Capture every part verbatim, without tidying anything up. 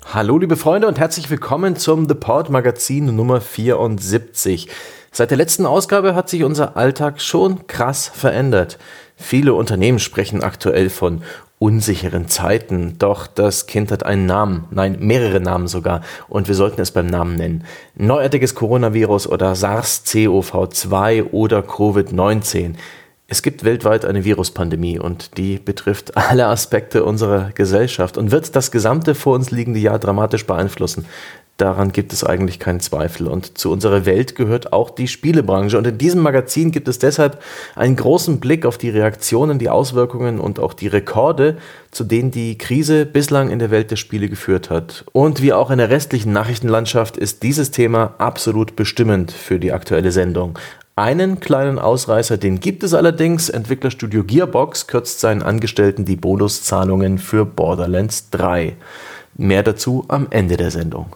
Hallo liebe Freunde und herzlich willkommen zum The Port Magazin Nummer vierundsiebzig. Seit der letzten Ausgabe hat sich unser Alltag schon krass verändert. Viele Unternehmen sprechen aktuell von unsicheren Zeiten, doch das Kind hat einen Namen, nein, mehrere Namen sogar, und wir sollten es beim Namen nennen. Neuartiges Coronavirus oder SARS-C o V zwei oder Covid neunzehn. Es gibt weltweit eine Viruspandemie und die betrifft alle Aspekte unserer Gesellschaft und wird das gesamte vor uns liegende Jahr dramatisch beeinflussen. Daran gibt es eigentlich keinen Zweifel. Und zu unserer Welt gehört auch die Spielebranche. Und in diesem Magazin gibt es deshalb einen großen Blick auf die Reaktionen, die Auswirkungen und auch die Rekorde, zu denen die Krise bislang in der Welt der Spiele geführt hat. Und wie auch in der restlichen Nachrichtenlandschaft ist dieses Thema absolut bestimmend für die aktuelle Sendung. Einen kleinen Ausreißer, den gibt es allerdings. Entwicklerstudio Gearbox kürzt seinen Angestellten die Bonuszahlungen für Borderlands drei. Mehr dazu am Ende der Sendung.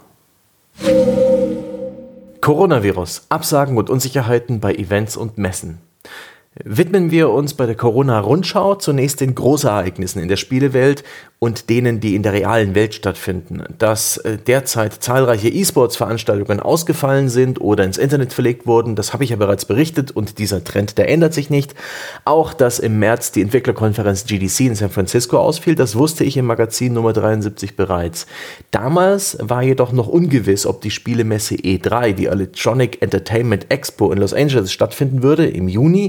Coronavirus, Absagen und Unsicherheiten bei Events und Messen. Widmen wir uns bei der Corona-Rundschau zunächst den Großereignissen in der Spielewelt und denen, die in der realen Welt stattfinden. Dass derzeit zahlreiche E-Sports-Veranstaltungen ausgefallen sind oder ins Internet verlegt wurden, das habe ich ja bereits berichtet und dieser Trend, der ändert sich nicht. Auch, dass im März die Entwicklerkonferenz G D C in San Francisco ausfiel, das wusste ich im Magazin Nummer dreiundsiebzig bereits. Damals war jedoch noch ungewiss, ob die Spielemesse E drei, die Electronic Entertainment Expo in Los Angeles stattfinden würde im Juni.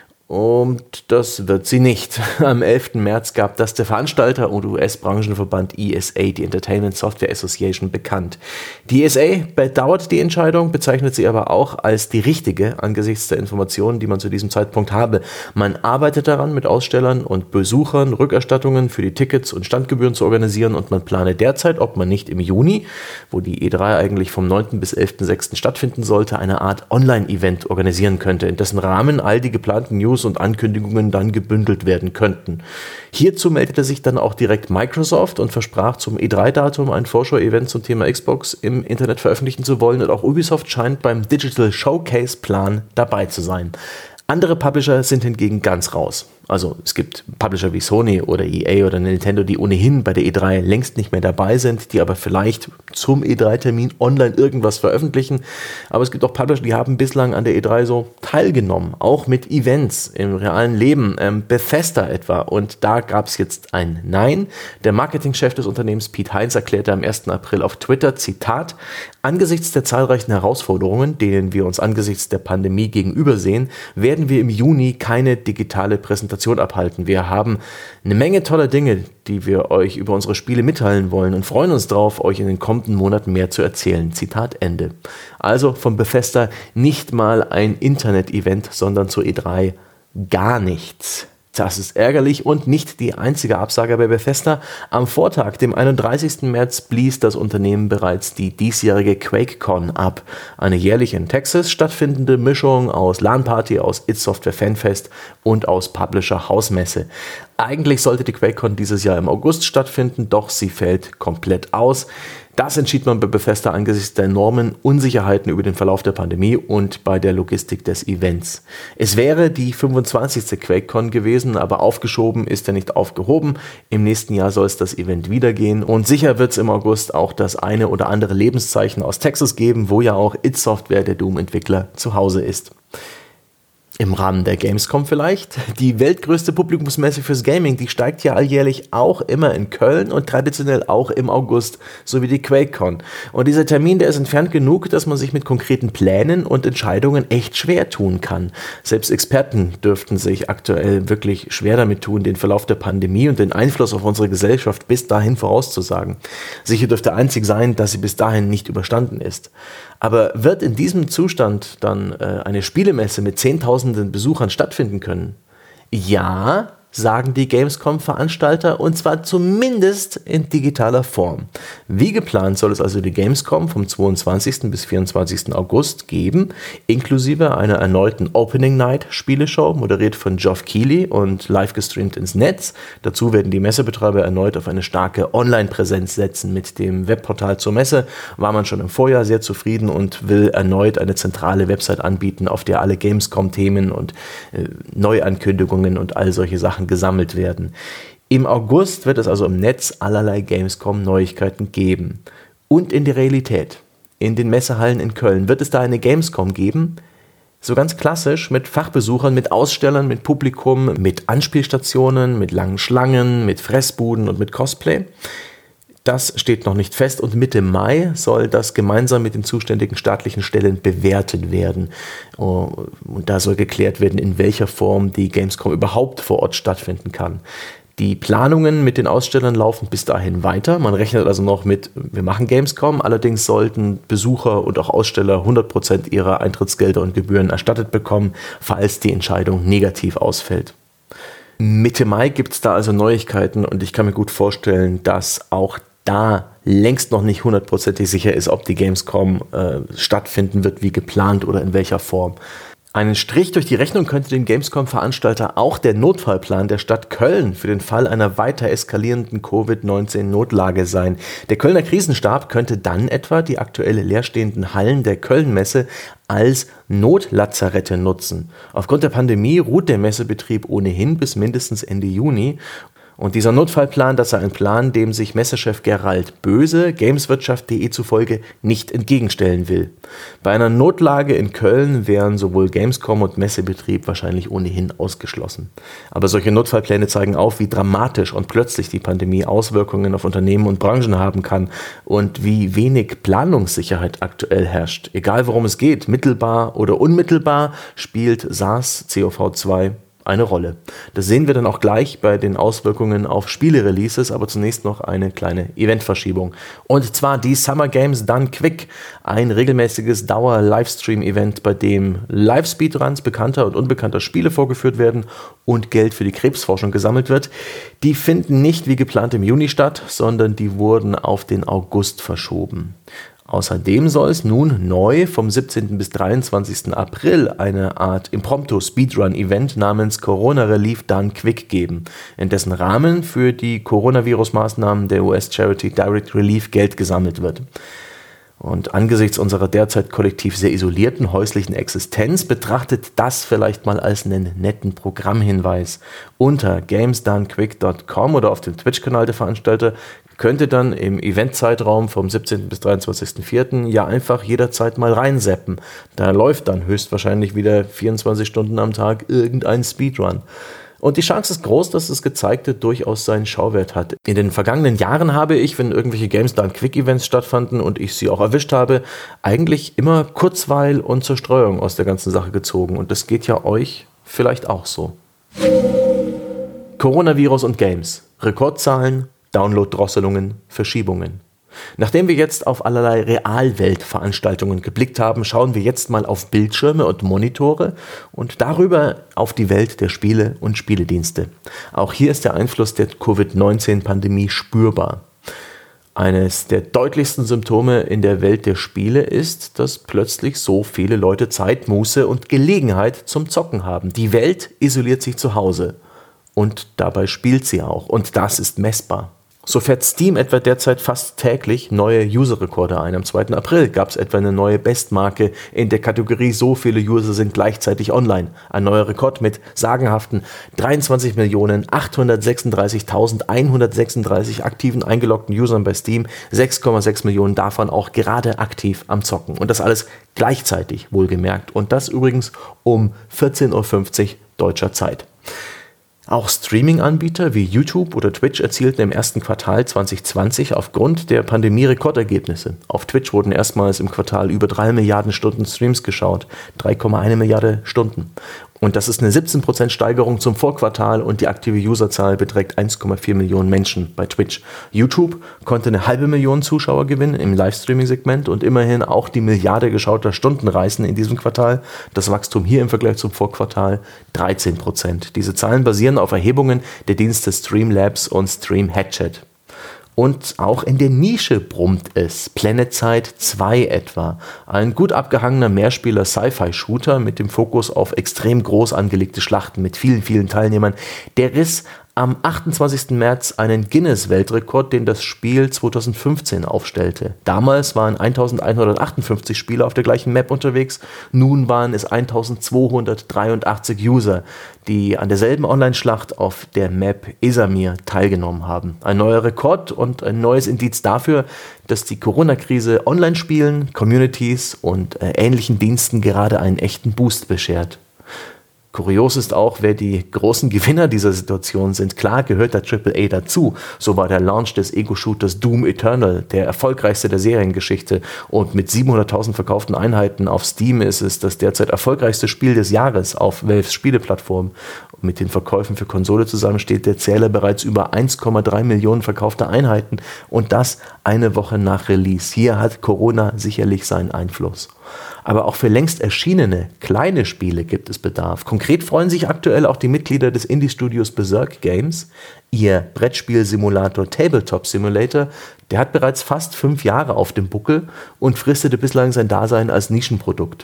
Und das wird sie nicht. Am elften März gab das der Veranstalter und U S-Branchenverband E S A, die Entertainment Software Association, bekannt. Die E S A bedauert die Entscheidung, bezeichnet sie aber auch als die richtige angesichts der Informationen, die man zu diesem Zeitpunkt habe. Man arbeitet daran, mit Ausstellern und Besuchern Rückerstattungen für die Tickets und Standgebühren zu organisieren und man plane derzeit, ob man nicht im Juni, wo die E drei eigentlich vom neunten bis elften sechsten stattfinden sollte, eine Art Online-Event organisieren könnte, in dessen Rahmen all die geplanten News und Ankündigungen dann gebündelt werden könnten. Hierzu meldete sich dann auch direkt Microsoft und versprach zum E drei Datum ein Vorschau-Event zum Thema Xbox im Internet veröffentlichen zu wollen und auch Ubisoft scheint beim Digital Showcase-Plan dabei zu sein. Andere Publisher sind hingegen ganz raus. Also es gibt Publisher wie Sony oder E A oder Nintendo, die ohnehin bei der E drei längst nicht mehr dabei sind, die aber vielleicht zum E drei Termin online irgendwas veröffentlichen. Aber es gibt auch Publisher, die haben bislang an der E drei so teilgenommen, auch mit Events im realen Leben, ähm, Bethesda etwa. Und da gab es jetzt ein Nein. Der Marketingchef des Unternehmens Pete Hines erklärte am ersten April auf Twitter, Zitat, angesichts der zahlreichen Herausforderungen, denen wir uns angesichts der Pandemie gegenübersehen, werden wir im Juni keine digitale Präsentation abhalten. Wir haben eine Menge toller Dinge, die wir euch über unsere Spiele mitteilen wollen und freuen uns darauf, euch in den kommenden Monaten mehr zu erzählen. Zitat Ende. Also von Bethesda nicht mal ein Internet-Event, sondern zur E drei gar nichts. Das ist ärgerlich und nicht die einzige Absage bei Bethesda. Am Vortag, dem einunddreißigsten März, blies das Unternehmen bereits die diesjährige QuakeCon ab. Eine jährlich in Texas stattfindende Mischung aus LAN-Party, aus id Software Fanfest und aus Publisher-Hausmesse. Eigentlich sollte die QuakeCon dieses Jahr im August stattfinden, doch sie fällt komplett aus. Das entschied man bei Bethesda angesichts der enormen Unsicherheiten über den Verlauf der Pandemie und bei der Logistik des Events. Es wäre die fünfundzwanzigste QuakeCon gewesen, aber aufgeschoben ist er nicht aufgehoben. Im nächsten Jahr soll es das Event wieder gehen und sicher wird es im August auch das eine oder andere Lebenszeichen aus Texas geben, wo ja auch id Software, der Doom-Entwickler, zu Hause ist. Im Rahmen der Gamescom vielleicht. Die weltgrößte Publikumsmesse fürs Gaming, die steigt ja alljährlich auch immer in Köln und traditionell auch im August, so wie die QuakeCon. Und dieser Termin, der ist entfernt genug, dass man sich mit konkreten Plänen und Entscheidungen echt schwer tun kann. Selbst Experten dürften sich aktuell wirklich schwer damit tun, den Verlauf der Pandemie und den Einfluss auf unsere Gesellschaft bis dahin vorauszusagen. Sicher dürfte einzig sein, dass sie bis dahin nicht überstanden ist. Aber wird in diesem Zustand dann äh, eine Spielemesse mit zehntausenden Besuchern stattfinden können? Ja, sagen die Gamescom-Veranstalter, und zwar zumindest in digitaler Form. Wie geplant soll es also die Gamescom vom zweiundzwanzigsten bis vierundzwanzigsten August geben, inklusive einer erneuten Opening Night Spieleshow, moderiert von Geoff Keighley und live gestreamt ins Netz. Dazu werden die Messebetreiber erneut auf eine starke Online-Präsenz setzen. Mit dem Webportal zur Messe war man schon im Vorjahr sehr zufrieden und will erneut eine zentrale Website anbieten, auf der alle Gamescom-Themen und äh, Neuankündigungen und all solche Sachen gesammelt werden. Im August wird es also im Netz allerlei Gamescom-Neuigkeiten geben. Und in der Realität, in den Messehallen in Köln, wird es da eine Gamescom geben, so ganz klassisch mit Fachbesuchern, mit Ausstellern, mit Publikum, mit Anspielstationen, mit langen Schlangen, mit Fressbuden und mit Cosplay. Das steht noch nicht fest und Mitte Mai soll das gemeinsam mit den zuständigen staatlichen Stellen bewertet werden. Und da soll geklärt werden, in welcher Form die Gamescom überhaupt vor Ort stattfinden kann. Die Planungen mit den Ausstellern laufen bis dahin weiter. Man rechnet also noch mit, wir machen Gamescom, allerdings sollten Besucher und auch Aussteller hundert Prozent ihrer Eintrittsgelder und Gebühren erstattet bekommen, falls die Entscheidung negativ ausfällt. Mitte Mai gibt es da also Neuigkeiten und ich kann mir gut vorstellen, dass auch da längst noch nicht hundertprozentig sicher ist, ob die Gamescom äh, stattfinden wird, wie geplant oder in welcher Form. Einen Strich durch die Rechnung könnte dem Gamescom-Veranstalter auch der Notfallplan der Stadt Köln für den Fall einer weiter eskalierenden Covid neunzehn Notlage sein. Der Kölner Krisenstab könnte dann etwa die aktuell leerstehenden Hallen der Köln-Messe als Notlazarette nutzen. Aufgrund der Pandemie ruht der Messebetrieb ohnehin bis mindestens Ende Juni. Und dieser Notfallplan, das sei ein Plan, dem sich Messechef Gerald Böse Gameswirtschaft punkt de zufolge nicht entgegenstellen will. Bei einer Notlage in Köln wären sowohl Gamescom und Messebetrieb wahrscheinlich ohnehin ausgeschlossen. Aber solche Notfallpläne zeigen auf, wie dramatisch und plötzlich die Pandemie Auswirkungen auf Unternehmen und Branchen haben kann und wie wenig Planungssicherheit aktuell herrscht. Egal worum es geht, mittelbar oder unmittelbar, spielt SARS-C o V zwei eine Rolle. Das sehen wir dann auch gleich bei den Auswirkungen auf Spiele-Releases, aber zunächst noch eine kleine Eventverschiebung. Und zwar die Summer Games Done Quick, ein regelmäßiges Dauer-Livestream-Event, bei dem Live-Speedruns bekannter und unbekannter Spiele vorgeführt werden und Geld für die Krebsforschung gesammelt wird. Die finden nicht wie geplant im Juni statt, sondern die wurden auf den August verschoben. Außerdem soll es nun neu vom siebzehnten bis dreiundzwanzigsten April eine Art Impromptu-Speedrun-Event namens Corona Relief Done Quick geben, in dessen Rahmen für die Coronavirus-Maßnahmen der U S-Charity Direct Relief Geld gesammelt wird. Und angesichts unserer derzeit kollektiv sehr isolierten häuslichen Existenz betrachtet das vielleicht mal als einen netten Programmhinweis. Unter games done quick dot com oder auf dem Twitch-Kanal der Veranstalter könnte dann im Eventzeitraum vom siebzehnten bis dreiundzwanzigsten vierten ja einfach jederzeit mal reinseppen. Da läuft dann höchstwahrscheinlich wieder vierundzwanzig Stunden am Tag irgendein Speedrun. Und die Chance ist groß, dass das Gezeigte durchaus seinen Schauwert hat. In den vergangenen Jahren habe ich, wenn irgendwelche Games Done Quick Events stattfanden und ich sie auch erwischt habe, eigentlich immer Kurzweil und Zerstreuung aus der ganzen Sache gezogen. Und das geht ja euch vielleicht auch so. Coronavirus und Games. Rekordzahlen, Download-Drosselungen, Verschiebungen. Nachdem wir jetzt auf allerlei Realweltveranstaltungen geblickt haben, schauen wir jetzt mal auf Bildschirme und Monitore und darüber auf die Welt der Spiele und Spieledienste. Auch hier ist der Einfluss der Covid neunzehn Pandemie spürbar. Eines der deutlichsten Symptome in der Welt der Spiele ist, dass plötzlich so viele Leute Zeit, Muße und Gelegenheit zum Zocken haben. Die Welt isoliert sich zu Hause und dabei spielt sie auch und das ist messbar. So fährt Steam etwa derzeit fast täglich neue User-Rekorde ein. Am zweiten April gab es etwa eine neue Bestmarke in der Kategorie "So viele User sind gleichzeitig online". Ein neuer Rekord mit sagenhaften dreiundzwanzig Millionen achthundertsechsunddreißigtausendeinhundertsechsunddreißig aktiven eingeloggten Usern bei Steam, sechs Komma sechs Millionen davon auch gerade aktiv am Zocken. Und das alles gleichzeitig, wohlgemerkt. Und das übrigens um vierzehn Uhr fünfzig deutscher Zeit. Auch Streaming-Anbieter wie YouTube oder Twitch erzielten im ersten Quartal zwanzig zwanzig aufgrund der Pandemie Rekordergebnisse. Auf Twitch wurden erstmals im Quartal über drei Milliarden Stunden Streams geschaut, drei Komma eins Milliarde Stunden. Und das ist eine siebzehn Prozent Steigerung zum Vorquartal und die aktive Userzahl beträgt eins Komma vier Millionen Menschen bei Twitch. YouTube konnte eine halbe Million Zuschauer gewinnen im Livestreaming-Segment und immerhin auch die Milliarde geschauter Stunden reißen in diesem Quartal. Das Wachstum hier im Vergleich zum Vorquartal dreizehn Prozent. Diese Zahlen basieren auf Erhebungen der Dienste Streamlabs und StreamHatchet. Und auch in der Nische brummt es. PlanetSide zwei etwa. Ein gut abgehangener Mehrspieler-Sci-Fi-Shooter mit dem Fokus auf extrem groß angelegte Schlachten mit vielen, vielen Teilnehmern. Der riss am achtundzwanzigsten März einen Guinness-Weltrekord, den das Spiel zweitausendfünfzehn aufstellte. Damals waren eintausendeinhundertachtundfünfzig Spieler auf der gleichen Map unterwegs, nun waren es eintausendzweihundertdreiundachtzig User, die an derselben Online-Schlacht auf der Map Esamir teilgenommen haben. Ein neuer Rekord und ein neues Indiz dafür, dass die Corona-Krise Online-Spielen, Communities und äh, ähnlichen Diensten gerade einen echten Boost beschert. Kurios ist auch, wer die großen Gewinner dieser Situation sind. Klar gehört der Triple A dazu. So war der Launch des Ego-Shooters Doom Eternal der erfolgreichste der Seriengeschichte. Und mit siebenhunderttausend verkauften Einheiten auf Steam ist es das derzeit erfolgreichste Spiel des Jahres auf Valves Spieleplattform. Mit den Verkäufen für Konsole zusammen steht der Zähler bereits über eins Komma drei Millionen verkaufte Einheiten. Und das eine Woche nach Release. Hier hat Corona sicherlich seinen Einfluss. Aber auch für längst erschienene kleine Spiele gibt es Bedarf. Konkret freuen sich aktuell auch die Mitglieder des Indie-Studios Berserk Games. Ihr Brettspiel-Simulator Tabletop Simulator, der hat bereits fast fünf Jahre auf dem Buckel und fristete bislang sein Dasein als Nischenprodukt.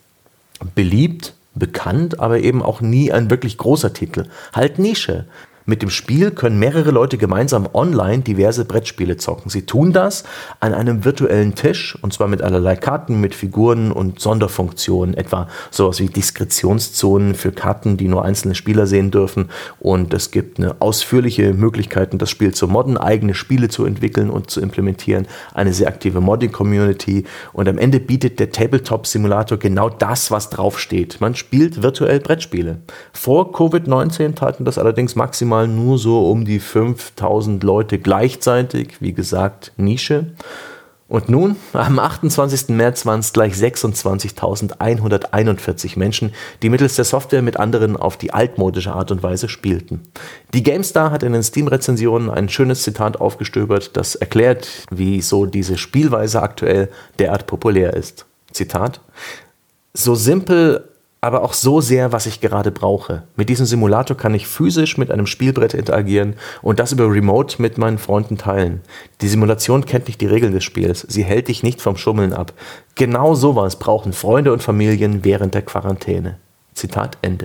Beliebt, bekannt, aber eben auch nie ein wirklich großer Titel. Halt Nische. Mit dem Spiel können mehrere Leute gemeinsam online diverse Brettspiele zocken. Sie tun das an einem virtuellen Tisch, und zwar mit allerlei Karten, mit Figuren und Sonderfunktionen, etwa sowas wie Diskretionszonen für Karten, die nur einzelne Spieler sehen dürfen. Und es gibt eine ausführliche Möglichkeiten, das Spiel zu modden, eigene Spiele zu entwickeln und zu implementieren, eine sehr aktive Modding-Community. Und am Ende bietet der Tabletop-Simulator genau das, was draufsteht. Man spielt virtuell Brettspiele. Vor Covid neunzehn taten das allerdings maximal nur so um die fünftausend Leute gleichzeitig, wie gesagt, Nische. Und nun, am achtundzwanzigsten März waren es gleich sechsundzwanzigtausendeinhunderteinundvierzig Menschen, die mittels der Software mit anderen auf die altmodische Art und Weise spielten. Die GameStar hat in den Steam-Rezensionen ein schönes Zitat aufgestöbert, das erklärt, wieso diese Spielweise aktuell derart populär ist. Zitat: So simpel, aber auch so sehr, was ich gerade brauche. Mit diesem Simulator kann ich physisch mit einem Spielbrett interagieren und das über Remote mit meinen Freunden teilen. Die Simulation kennt nicht die Regeln des Spiels. Sie hält dich nicht vom Schummeln ab. Genau sowas brauchen Freunde und Familien während der Quarantäne. Zitat Ende.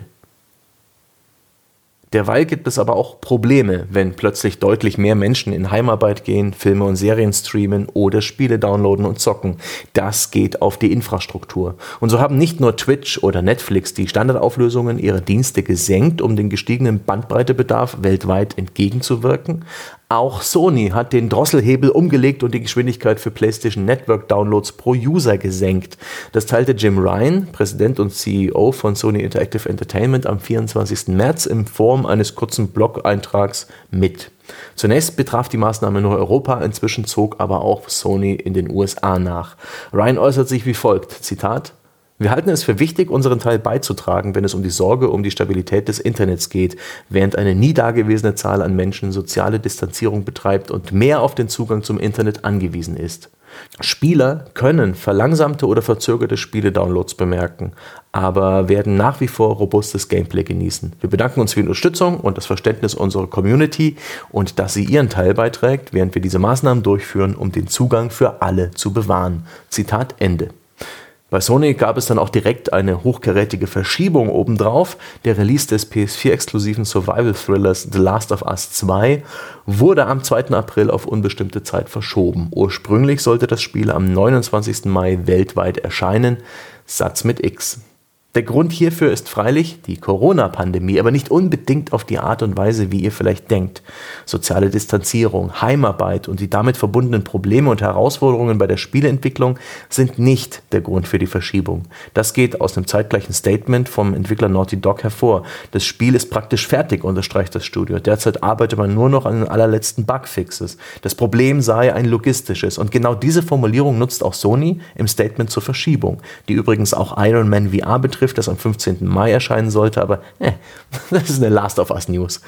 Derweil gibt es aber auch Probleme, wenn plötzlich deutlich mehr Menschen in Heimarbeit gehen, Filme und Serien streamen oder Spiele downloaden und zocken. Das geht auf die Infrastruktur. Und so haben nicht nur Twitch oder Netflix die Standardauflösungen ihrer Dienste gesenkt, um den gestiegenen Bandbreitebedarf weltweit entgegenzuwirken. Auch Sony hat den Drosselhebel umgelegt und die Geschwindigkeit für PlayStation Network Downloads pro User gesenkt. Das teilte Jim Ryan, Präsident und C E O von Sony Interactive Entertainment, am vierundzwanzigsten März in Form eines kurzen Blog-Eintrags mit. Zunächst betraf die Maßnahme nur Europa, inzwischen zog aber auch Sony in den U S A nach. Ryan äußert sich wie folgt, Zitat: Wir halten es für wichtig, unseren Teil beizutragen, wenn es um die Sorge um die Stabilität des Internets geht, während eine nie dagewesene Zahl an Menschen soziale Distanzierung betreibt und mehr auf den Zugang zum Internet angewiesen ist. Spieler können verlangsamte oder verzögerte Spiele-Downloads bemerken, aber werden nach wie vor robustes Gameplay genießen. Wir bedanken uns für die Unterstützung und das Verständnis unserer Community und dass sie ihren Teil beiträgt, während wir diese Maßnahmen durchführen, um den Zugang für alle zu bewahren. Zitat Ende. Bei Sony gab es dann auch direkt eine hochkarätige Verschiebung obendrauf. Der Release des P S vier-exklusiven Survival-Thrillers The Last of Us zwei wurde am zweiten April auf unbestimmte Zeit verschoben. Ursprünglich sollte das Spiel am neunundzwanzigsten Mai weltweit erscheinen. Satz mit X. Der Grund hierfür ist freilich die Corona-Pandemie, aber nicht unbedingt auf die Art und Weise, wie ihr vielleicht denkt. Soziale Distanzierung, Heimarbeit und die damit verbundenen Probleme und Herausforderungen bei der Spieleentwicklung sind nicht der Grund für die Verschiebung. Das geht aus einem zeitgleichen Statement vom Entwickler Naughty Dog hervor. Das Spiel ist praktisch fertig, unterstreicht das Studio. Derzeit arbeitet man nur noch an den allerletzten Bugfixes. Das Problem sei ein logistisches und genau diese Formulierung nutzt auch Sony im Statement zur Verschiebung, die übrigens auch Iron Man V R betrifft, das am fünfzehnten Mai erscheinen sollte, aber äh, das ist eine Last of Us News.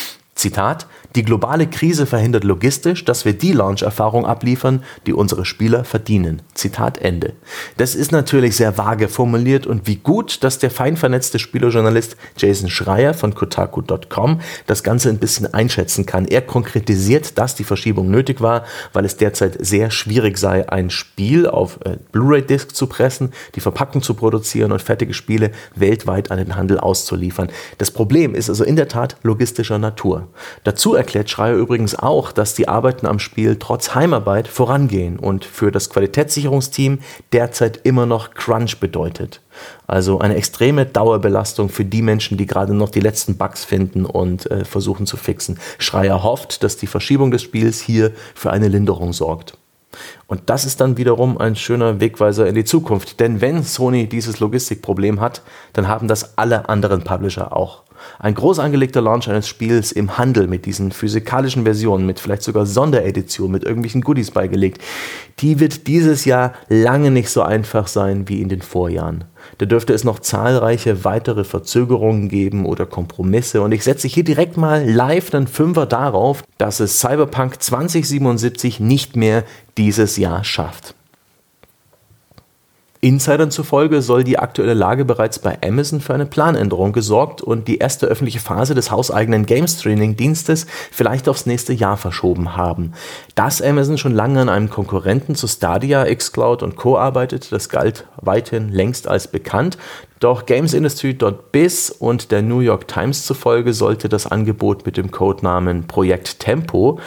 Zitat: Die globale Krise verhindert logistisch, dass wir die Launch-Erfahrung abliefern, die unsere Spieler verdienen. Zitat Ende. Das ist natürlich sehr vage formuliert und wie gut, dass der fein vernetzte Spielerjournalist Jason Schreier von Kotaku Punkt com das Ganze ein bisschen einschätzen kann. Er konkretisiert, dass die Verschiebung nötig war, weil es derzeit sehr schwierig sei, ein Spiel auf äh, Blu-ray-Disc zu pressen, die Verpackung zu produzieren und fertige Spiele weltweit an den Handel auszuliefern. Das Problem ist also in der Tat logistischer Natur. Dazu erklärt Schreier übrigens auch, dass die Arbeiten am Spiel trotz Heimarbeit vorangehen und für das Qualitätssicherungsteam derzeit immer noch Crunch bedeutet. Also eine extreme Dauerbelastung für die Menschen, die gerade noch die letzten Bugs finden und äh, versuchen zu fixen. Schreier hofft, dass die Verschiebung des Spiels hier für eine Linderung sorgt. Und das ist dann wiederum ein schöner Wegweiser in die Zukunft. Denn wenn Sony dieses Logistikproblem hat, dann haben das alle anderen Publisher auch. Ein groß angelegter Launch eines Spiels im Handel mit diesen physikalischen Versionen, mit vielleicht sogar Sondereditionen, mit irgendwelchen Goodies beigelegt, die wird dieses Jahr lange nicht so einfach sein wie in den Vorjahren. Da dürfte es noch zahlreiche weitere Verzögerungen geben oder Kompromisse und ich setze hier direkt mal live einen Fünfer darauf, dass es Cyberpunk zwanzig siebenundsiebzig nicht mehr dieses Jahr schafft. Insidern zufolge soll die aktuelle Lage bereits bei Amazon für eine Planänderung gesorgt und die erste öffentliche Phase des hauseigenen Game-Streaming-Dienstes vielleicht aufs nächste Jahr verschoben haben. Dass Amazon schon lange an einem Konkurrenten zu Stadia, xCloud und Co. arbeitet, das galt weithin längst als bekannt. Doch Gamesindustry Punkt biz und der New York Times zufolge sollte das Angebot mit dem Codenamen Projekt Tempo,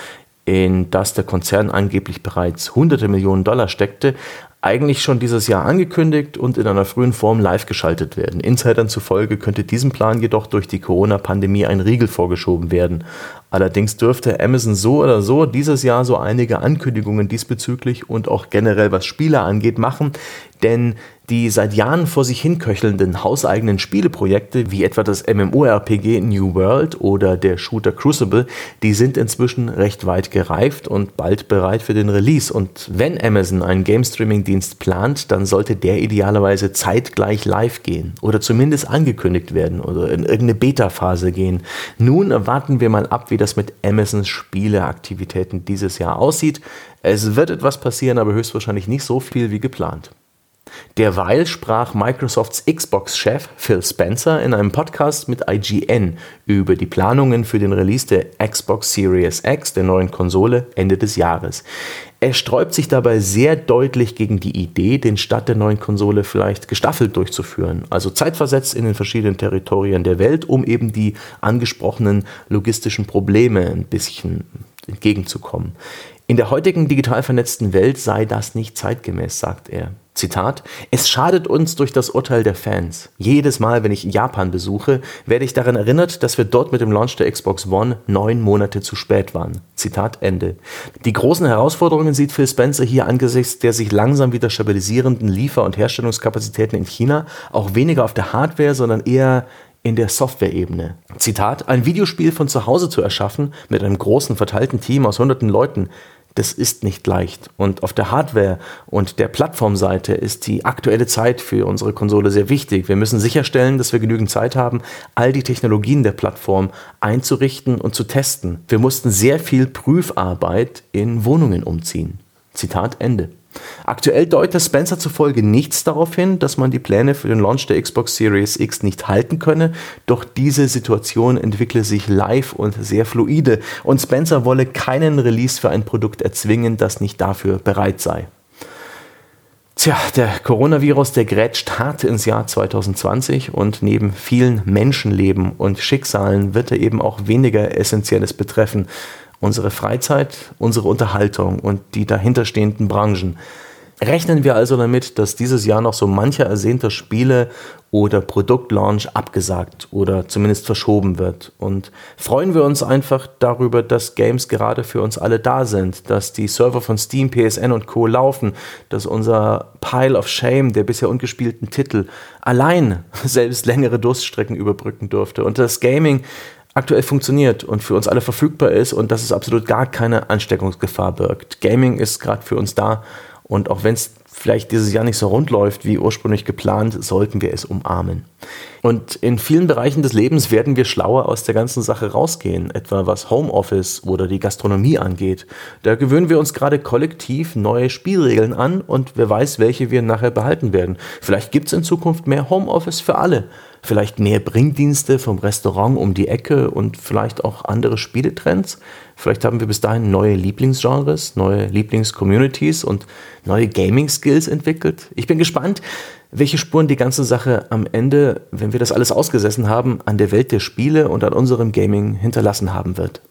in das der Konzern angeblich bereits hunderte Millionen Dollar steckte, eigentlich schon dieses Jahr angekündigt und in einer frühen Form live geschaltet werden. Insidern zufolge könnte diesem Plan jedoch durch die Corona-Pandemie ein Riegel vorgeschoben werden. Allerdings dürfte Amazon so oder so dieses Jahr so einige Ankündigungen diesbezüglich und auch generell was Spiele angeht machen, denn die seit Jahren vor sich hinköchelnden hauseigenen Spieleprojekte, wie etwa das MMORPG New World oder der Shooter Crucible, die sind inzwischen recht weit gereift und bald bereit für den Release. Und wenn Amazon einen Game-Streaming-Dienst plant, dann sollte der idealerweise zeitgleich live gehen oder zumindest angekündigt werden oder in irgendeine Beta-Phase gehen. Nun warten wir mal ab, wie das mit Amazons Spieleaktivitäten dieses Jahr aussieht. Es wird etwas passieren, aber höchstwahrscheinlich nicht so viel wie geplant. Derweil sprach Microsofts Xbox-Chef Phil Spencer in einem Podcast mit I G N über die Planungen für den Release der Xbox Series X, der neuen Konsole, Ende des Jahres. Er sträubt sich dabei sehr deutlich gegen die Idee, den Start der neuen Konsole vielleicht gestaffelt durchzuführen, also zeitversetzt in den verschiedenen Territorien der Welt, um eben die angesprochenen logistischen Probleme ein bisschen entgegenzukommen. In der heutigen digital vernetzten Welt sei das nicht zeitgemäß, sagt er. Zitat: Es schadet uns durch das Urteil der Fans. Jedes Mal, wenn ich Japan besuche, werde ich daran erinnert, dass wir dort mit dem Launch der Xbox One neun Monate zu spät waren. Zitat Ende. Die großen Herausforderungen sieht Phil Spencer hier angesichts der sich langsam wieder stabilisierenden Liefer- und Herstellungskapazitäten in China auch weniger auf der Hardware, sondern eher in der Software-Ebene. Zitat: Ein Videospiel von zu Hause zu erschaffen mit einem großen verteilten Team aus hunderten Leuten, das ist nicht leicht. Und auf der Hardware- und der Plattformseite ist die aktuelle Zeit für unsere Konsole sehr wichtig. Wir müssen sicherstellen, dass wir genügend Zeit haben, all die Technologien der Plattform einzurichten und zu testen. Wir mussten sehr viel Prüfarbeit in Wohnungen umziehen. Zitat Ende. Aktuell deutet Spencer zufolge nichts darauf hin, dass man die Pläne für den Launch der Xbox Series X nicht halten könne, doch diese Situation entwickle sich live und sehr fluide und Spencer wolle keinen Release für ein Produkt erzwingen, das nicht dafür bereit sei. Tja, der Coronavirus, der grätscht hart ins Jahr zwanzig zwanzig und neben vielen Menschenleben und Schicksalen wird er eben auch weniger Essentielles betreffen. Unsere Freizeit, unsere Unterhaltung und die dahinterstehenden Branchen. Rechnen wir also damit, dass dieses Jahr noch so mancher ersehnter Spiele- oder Produktlaunch abgesagt oder zumindest verschoben wird. Und freuen wir uns einfach darüber, dass Games gerade für uns alle da sind, dass die Server von Steam, P S N und Co. laufen, dass unser Pile of Shame der bisher ungespielten Titel allein selbst längere Durststrecken überbrücken durfte und das Gaming aktuell funktioniert und für uns alle verfügbar ist und dass es absolut gar keine Ansteckungsgefahr birgt. Gaming ist gerade für uns da und auch wenn es vielleicht dieses Jahr nicht so rund läuft wie ursprünglich geplant, sollten wir es umarmen. Und in vielen Bereichen des Lebens werden wir schlauer aus der ganzen Sache rausgehen, etwa was Homeoffice oder die Gastronomie angeht. Da gewöhnen wir uns gerade kollektiv neue Spielregeln an und wer weiß, welche wir nachher behalten werden. Vielleicht gibt es in Zukunft mehr Homeoffice für alle. Vielleicht mehr Bringdienste vom Restaurant um die Ecke und vielleicht auch andere Spieletrends. Vielleicht haben wir bis dahin neue Lieblingsgenres, neue Lieblingscommunities und neue Gaming-Skills entwickelt. Ich bin gespannt, welche Spuren die ganze Sache am Ende, wenn wir das alles ausgesessen haben, an der Welt der Spiele und an unserem Gaming hinterlassen haben wird.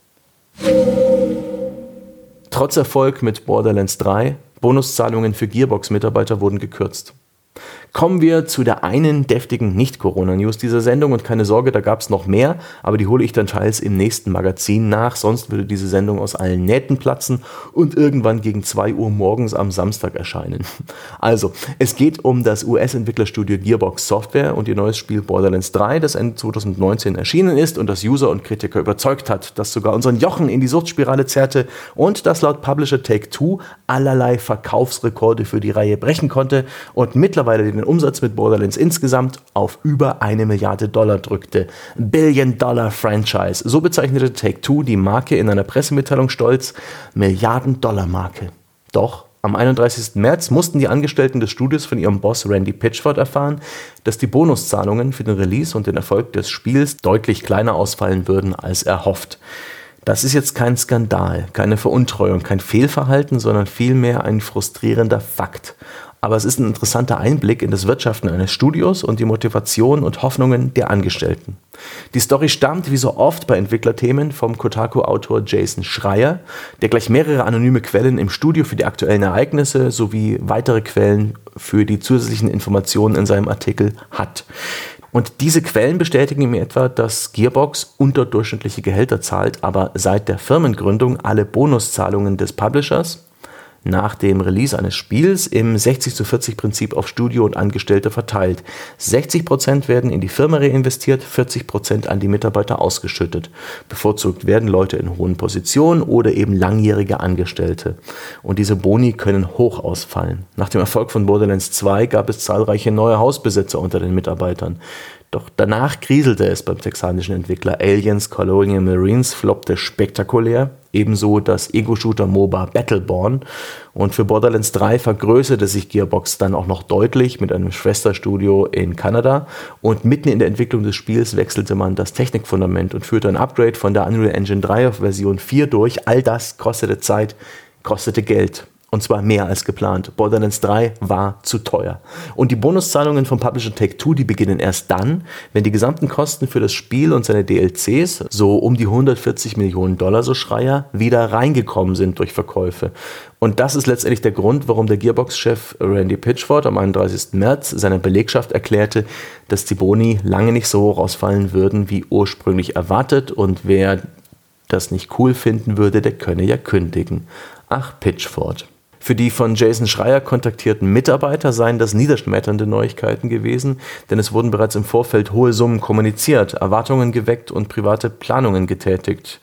Trotz Erfolg mit Borderlands drei, Bonuszahlungen für Gearbox-Mitarbeiter wurden gekürzt. Kommen wir zu der einen deftigen Nicht-Corona-News dieser Sendung und keine Sorge, da gab es noch mehr, aber die hole ich dann teils im nächsten Magazin nach, sonst würde diese Sendung aus allen Nähten platzen und irgendwann gegen zwei Uhr morgens am Samstag erscheinen. Also, es geht um das U S-Entwicklerstudio Gearbox Software und ihr neues Spiel Borderlands drei, das Ende zwanzig neunzehn erschienen ist und das User und Kritiker überzeugt hat, das sogar unseren Jochen in die Suchtspirale zerrte und das laut Publisher Take-Two allerlei Verkaufsrekorde für die Reihe brechen konnte und mittlerweile den Umsatz mit Borderlands insgesamt auf über eine Milliarde Dollar drückte. Billion-Dollar-Franchise. So bezeichnete Take-Two die Marke in einer Pressemitteilung stolz, Milliarden-Dollar-Marke. Doch am einunddreißigsten März mussten die Angestellten des Studios von ihrem Boss Randy Pitchford erfahren, dass die Bonuszahlungen für den Release und den Erfolg des Spiels deutlich kleiner ausfallen würden als erhofft. Das ist jetzt kein Skandal, keine Veruntreuung, kein Fehlverhalten, sondern vielmehr ein frustrierender Fakt. Aber es ist ein interessanter Einblick in das Wirtschaften eines Studios und die Motivation und Hoffnungen der Angestellten. Die Story stammt, wie so oft bei Entwicklerthemen, vom Kotaku-Autor Jason Schreier, der gleich mehrere anonyme Quellen im Studio für die aktuellen Ereignisse sowie weitere Quellen für die zusätzlichen Informationen in seinem Artikel hat. Und diese Quellen bestätigen ihm etwa, dass Gearbox unterdurchschnittliche Gehälter zahlt, aber seit der Firmengründung alle Bonuszahlungen des Publishers nach dem Release eines Spiels im sechzig zu vierzig Prinzip auf Studio und Angestellte verteilt. sechzig Prozent werden in die Firma reinvestiert, vierzig Prozent an die Mitarbeiter ausgeschüttet. Bevorzugt werden Leute in hohen Positionen oder eben langjährige Angestellte. Und diese Boni können hoch ausfallen. Nach dem Erfolg von Borderlands zwei gab es zahlreiche neue Hausbesitzer unter den Mitarbeitern. Doch danach kriselte es beim texanischen Entwickler. Aliens Colonial Marines floppte spektakulär, ebenso das Ego-Shooter-MOBA Battleborn. Und für Borderlands drei vergrößerte sich Gearbox dann auch noch deutlich mit einem Schwesterstudio in Kanada. Und mitten in der Entwicklung des Spiels wechselte man das Technikfundament und führte ein Upgrade von der Unreal Engine drei auf Version vier durch. All das kostete Zeit, kostete Geld. Und zwar mehr als geplant. Borderlands drei war zu teuer. Und die Bonuszahlungen vom Publisher Take-Two, die beginnen erst dann, wenn die gesamten Kosten für das Spiel und seine D L Cs, so um die hundertvierzig Millionen Dollar, so Schreier, wieder reingekommen sind durch Verkäufe. Und das ist letztendlich der Grund, warum der Gearbox-Chef Randy Pitchford am einunddreißigsten März seiner Belegschaft erklärte, dass die Boni lange nicht so hoch ausfallen würden, wie ursprünglich erwartet. Und wer das nicht cool finden würde, der könne ja kündigen. Ach, Pitchford. Für die von Jason Schreier kontaktierten Mitarbeiter seien das niederschmetternde Neuigkeiten gewesen, denn es wurden bereits im Vorfeld hohe Summen kommuniziert, Erwartungen geweckt und private Planungen getätigt.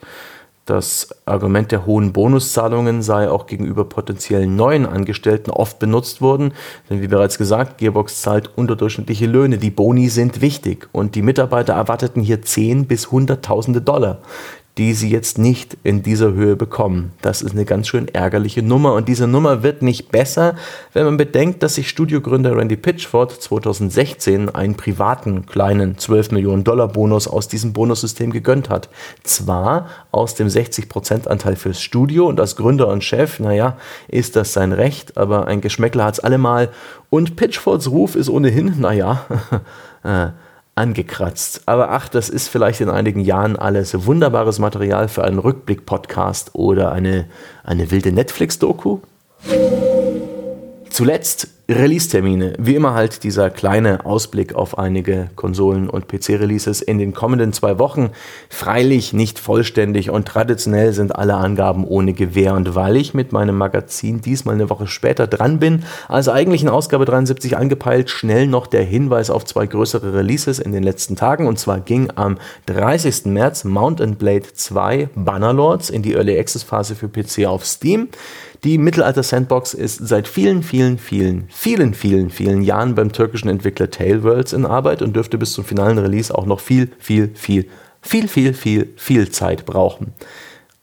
Das Argument der hohen Bonuszahlungen sei auch gegenüber potenziellen neuen Angestellten oft benutzt worden, denn wie bereits gesagt, Gearbox zahlt unterdurchschnittliche Löhne, die Boni sind wichtig und die Mitarbeiter erwarteten hier zehn bis hunderttausende Dollar, die sie jetzt nicht in dieser Höhe bekommen. Das ist eine ganz schön ärgerliche Nummer und diese Nummer wird nicht besser, wenn man bedenkt, dass sich Studiogründer Randy Pitchford zweitausendsechzehn einen privaten kleinen zwölf Millionen Dollar Bonus aus diesem Bonussystem gegönnt hat. Zwar aus dem sechzig Prozent Anteil fürs Studio und als Gründer und Chef, naja, ist das sein Recht, aber ein Geschmäckler hat's allemal und Pitchfords Ruf ist ohnehin, naja, äh, angekratzt. Aber ach, das ist vielleicht in einigen Jahren alles wunderbares Material für einen Rückblick-Podcast oder eine, eine wilde Netflix-Doku. Zuletzt Release-Termine. Wie immer halt dieser kleine Ausblick auf einige Konsolen- und P C-Releases in den kommenden zwei Wochen. Freilich nicht vollständig und traditionell sind alle Angaben ohne Gewähr. Und weil ich mit meinem Magazin diesmal eine Woche später dran bin, als eigentlich in Ausgabe dreiundsiebzig angepeilt, schnell noch der Hinweis auf zwei größere Releases in den letzten Tagen. Und zwar ging am dreißigsten März Mount and Blade zwei Bannerlords in die Early Access Phase für P C auf Steam. Die Mittelalter-Sandbox ist seit vielen, vielen, vielen, vielen, vielen, vielen Jahren beim türkischen Entwickler Tailworlds in Arbeit und dürfte bis zum finalen Release auch noch viel, viel, viel, viel, viel, viel, viel Zeit brauchen.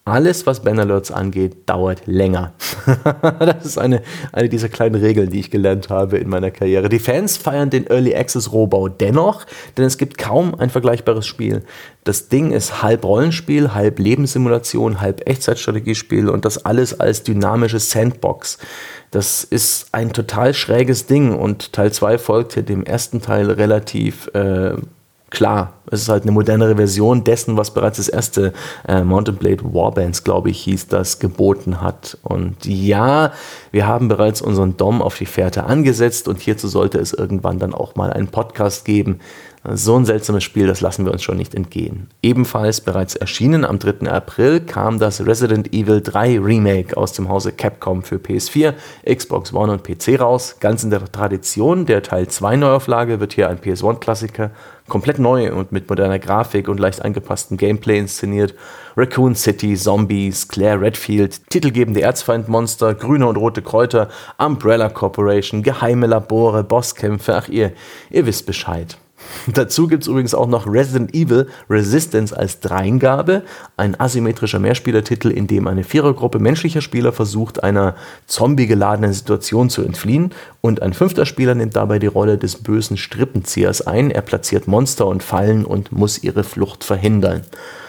Alles, was Bannerlords angeht, dauert länger. Das ist eine, eine dieser kleinen Regeln, die ich gelernt habe in meiner Karriere. Die Fans feiern den Early Access Rohbau dennoch, denn es gibt kaum ein vergleichbares Spiel. Das Ding ist halb Rollenspiel, halb Lebenssimulation, halb Echtzeitstrategiespiel und das alles als dynamische Sandbox. Das ist ein total schräges Ding und Teil zwei folgte dem ersten Teil relativ äh, klar. Es ist halt eine modernere Version dessen, was bereits das erste äh, Mount and Blade Warbands, glaube ich, hieß, das geboten hat. Und ja, wir haben bereits unseren Dom auf die Fährte angesetzt und hierzu sollte es irgendwann dann auch mal einen Podcast geben. So ein seltsames Spiel, das lassen wir uns schon nicht entgehen. Ebenfalls bereits erschienen am dritten April kam das Resident Evil drei Remake aus dem Hause Capcom für P S vier, Xbox One und P C raus. Ganz in der Tradition der Teil zwei Neuauflage wird hier ein P S eins Klassiker komplett neu und mit moderner Grafik und leicht angepasstem Gameplay inszeniert. Raccoon City, Zombies, Claire Redfield, titelgebende Erzfeindmonster, grüne und rote Kräuter, Umbrella Corporation, geheime Labore, Bosskämpfe, ach ihr, ihr wisst Bescheid. Dazu gibt es übrigens auch noch Resident Evil Resistance als Dreingabe, ein asymmetrischer Mehrspielertitel, in dem eine Vierergruppe menschlicher Spieler versucht, einer zombie-geladenen Situation zu entfliehen und ein fünfter Spieler nimmt dabei die Rolle des bösen Strippenziehers ein. Er platziert Monster und Fallen und muss ihre Flucht verhindern.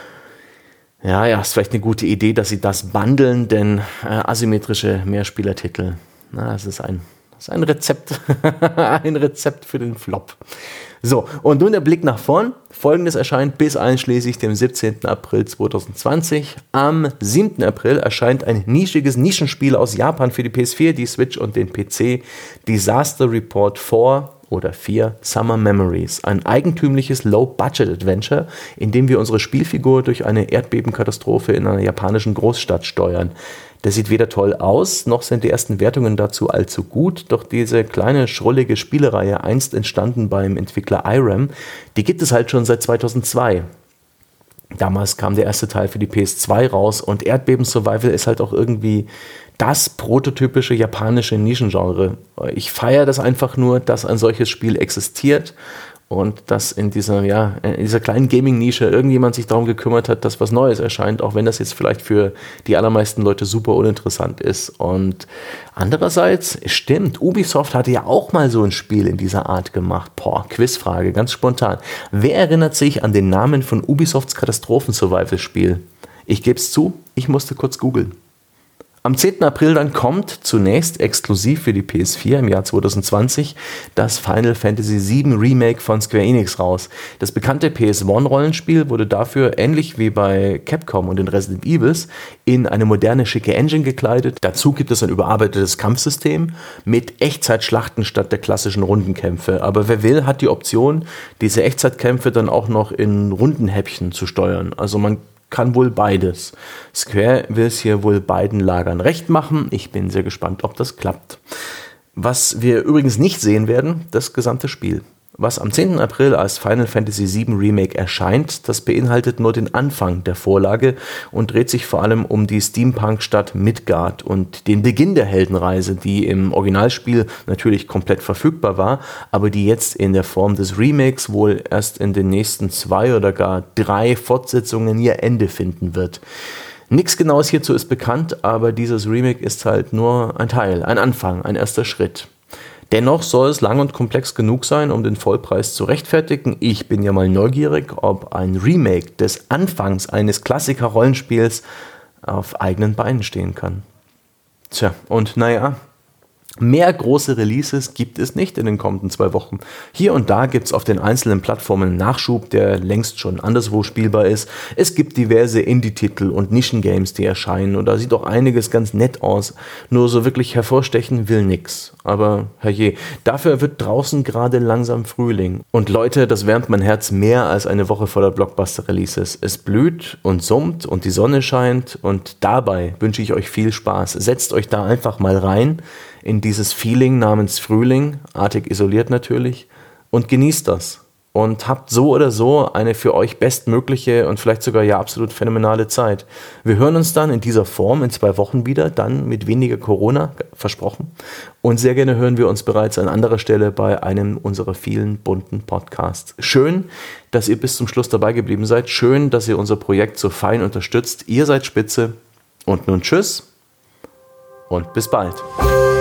Ja, ja, ist vielleicht eine gute Idee, dass sie das bundeln, denn äh, asymmetrische Mehrspielertitel, na, das ist ein, das ist ein Rezept, ein Rezept für den Flop. So, und nun der Blick nach vorn. Folgendes erscheint bis einschließlich dem siebzehnten April zweitausendzwanzig. Am siebten April erscheint ein nischiges Nischenspiel aus Japan für die P S vier, die Switch und den P C. Disaster Report vier oder vier Summer Memories. Ein eigentümliches Low-Budget-Adventure, in dem wir unsere Spielfigur durch eine Erdbebenkatastrophe in einer japanischen Großstadt steuern. Der sieht weder toll aus, noch sind die ersten Wertungen dazu allzu gut, doch diese kleine, schrullige Spielereihe, einst entstanden beim Entwickler Irem, die gibt es halt schon seit zweitausendzwei. Damals kam der erste Teil für die P S zwei raus und Erdbeben-Survival ist halt auch irgendwie das prototypische japanische Nischengenre. Ich feiere das einfach nur, dass ein solches Spiel existiert und dass in dieser, ja, in dieser kleinen Gaming-Nische irgendjemand sich darum gekümmert hat, dass was Neues erscheint, auch wenn das jetzt vielleicht für die allermeisten Leute super uninteressant ist. Und andererseits, stimmt, Ubisoft hatte ja auch mal so ein Spiel in dieser Art gemacht. Boah, Quizfrage, ganz spontan. Wer erinnert sich an den Namen von Ubisofts Katastrophen-Survival-Spiel? Ich gebe es zu, ich musste kurz googeln. Am zehnten April dann kommt zunächst exklusiv für die P S vier im Jahr zweitausendzwanzig das Final Fantasy sieben Remake von Square Enix raus. Das bekannte P S eins Rollenspiel wurde dafür, ähnlich wie bei Capcom und den Resident Evils, in eine moderne, schicke Engine gekleidet. Dazu gibt es ein überarbeitetes Kampfsystem mit Echtzeitschlachten statt der klassischen Rundenkämpfe. Aber wer will, hat die Option, diese Echtzeitkämpfe dann auch noch in Rundenhäppchen zu steuern. Also man kann wohl beides. Square will es hier wohl beiden Lagern recht machen. Ich bin sehr gespannt, ob das klappt. Was wir übrigens nicht sehen werden, das gesamte Spiel. Was am zehnten April als Final Fantasy sieben Remake erscheint, das beinhaltet nur den Anfang der Vorlage und dreht sich vor allem um die Steampunk-Stadt Midgard und den Beginn der Heldenreise, die im Originalspiel natürlich komplett verfügbar war, aber die jetzt in der Form des Remakes wohl erst in den nächsten zwei oder gar drei Fortsetzungen ihr Ende finden wird. Nichts Genaues hierzu ist bekannt, aber dieses Remake ist halt nur ein Teil, ein Anfang, ein erster Schritt. Dennoch soll es lang und komplex genug sein, um den Vollpreis zu rechtfertigen. Ich bin ja mal neugierig, ob ein Remake des Anfangs eines Klassiker-Rollenspiels auf eigenen Beinen stehen kann. Tja, und naja, mehr große Releases gibt es nicht in den kommenden zwei Wochen. Hier und da gibt es auf den einzelnen Plattformen Nachschub, der längst schon anderswo spielbar ist. Es gibt diverse Indie-Titel und Nischen-Games, die erscheinen und da sieht auch einiges ganz nett aus. Nur so wirklich hervorstechen will nix. Aber herrje, dafür wird draußen gerade langsam Frühling. Und Leute, das wärmt mein Herz mehr als eine Woche voller Blockbuster-Releases. Es blüht und summt und die Sonne scheint und dabei wünsche ich euch viel Spaß. Setzt euch da einfach mal rein in dieses Feeling namens Frühling, artig isoliert natürlich, und genießt das. und habt so oder so eine für euch bestmögliche und vielleicht sogar ja absolut phänomenale Zeit. Wir hören uns dann in dieser Form in zwei Wochen wieder, dann mit weniger Corona, versprochen. Und sehr gerne hören wir uns bereits an anderer Stelle bei einem unserer vielen bunten Podcasts. Schön, dass ihr bis zum Schluss dabei geblieben seid. Schön, dass ihr unser Projekt so fein unterstützt. Ihr seid spitze. Und nun tschüss und bis bald.